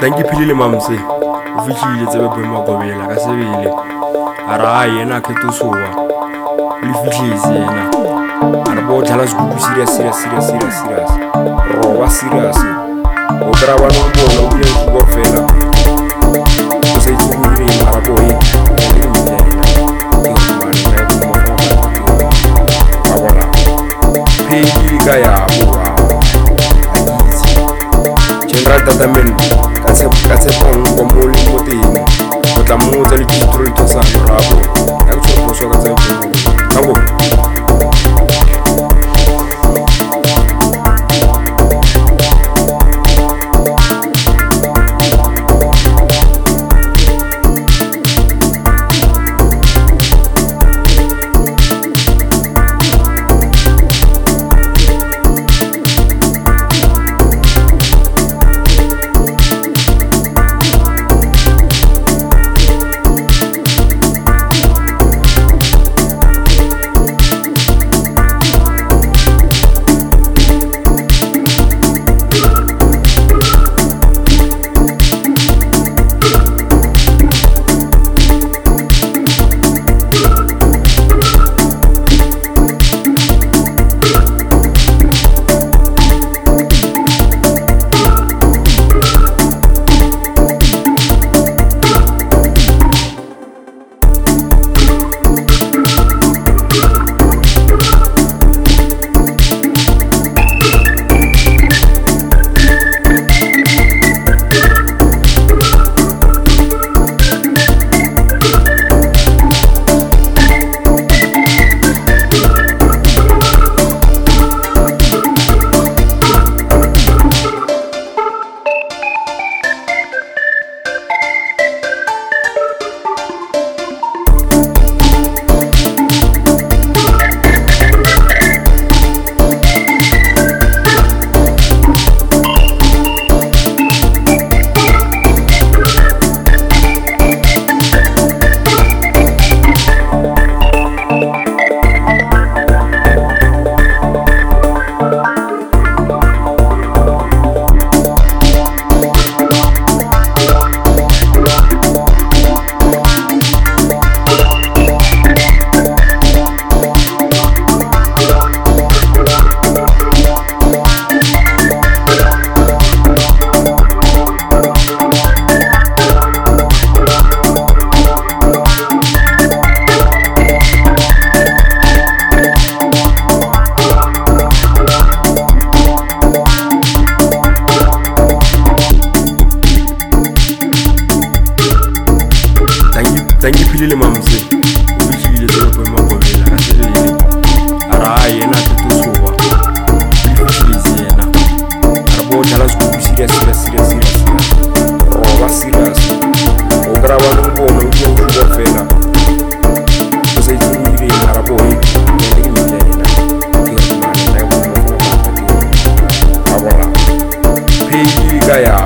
Thank you philile mamse o fihlile tsebe boema gobela ka sebele ara hayi yena ke tosowa le fihlise yena ara bo dlala sekupu serious roba serious o kra bana o bona o ile go fela o se itse go ile ara bo e le mtena ke o mane na go mo ba bona pedi ka ya bo general tatamen ka tshepang go mo le mo teng go tla mo tsa le kitro le tsa rabo ya go tshoso ka tsepang ka go Thank you philile mamse o fihlile tsebe boema gobela ka sebele ara hayi yena ke tosowa le fihlise yena ara bo dlala sekupu serious roba serious o kra bana o bona o ile go fela o se itse go ile ara bo e le mtena ke o mane na go mo ba bona pedi ka ya